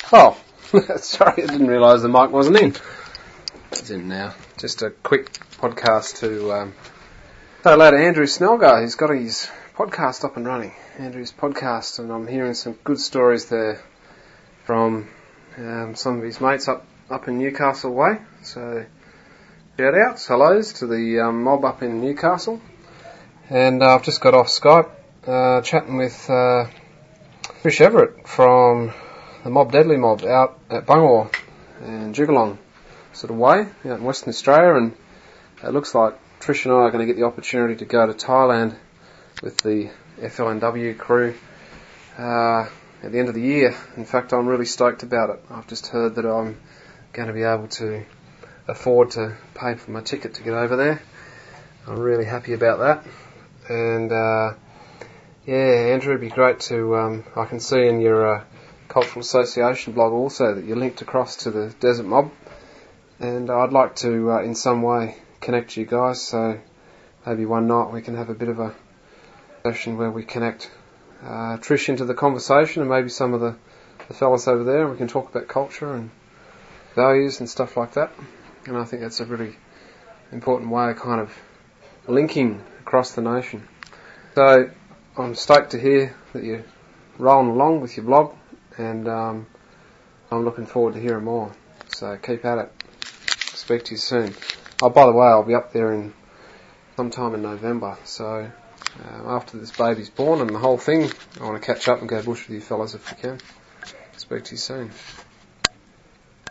Oh, sorry, I didn't realise the mic wasn't in. It's in now. Just a quick podcast to say hello to Andrew Snellgar. He's got his podcast up and running. Andrew's podcast, and I'm hearing some good stories there from some of his mates up in Newcastle way. So shout outs, hellos to the mob up in Newcastle. And I've just got off Skype chatting with Trish Everett from the Mob Deadly Mob out at Bungaw and Jigalong sort of way out in Western Australia, and it looks like Trish and I are going to get the opportunity to go to Thailand with the FLNW crew at the end of the year. In fact, I'm really stoked about it. I've just heard that I'm going to be able to afford to pay for my ticket to get over there. I'm really happy about that. And Andrew, it'd be great to, I can see in your Cultural Association blog also that you're linked across to the Desert Mob, and I'd like to in some way connect you guys, so maybe one night we can have a bit of a session where we connect Trish into the conversation and maybe some of the fellas over there, and we can talk about culture and values and stuff like that. And I think that's a really important way of kind of linking across the nation. So I'm stoked to hear that you're rolling along with your blog, and I'm looking forward to hearing more. So keep at it. Speak to you soon. Oh, by the way, I'll be up there sometime in November. So after this baby's born and the whole thing, I want to catch up and go bush with you fellas if we can. Speak to you soon.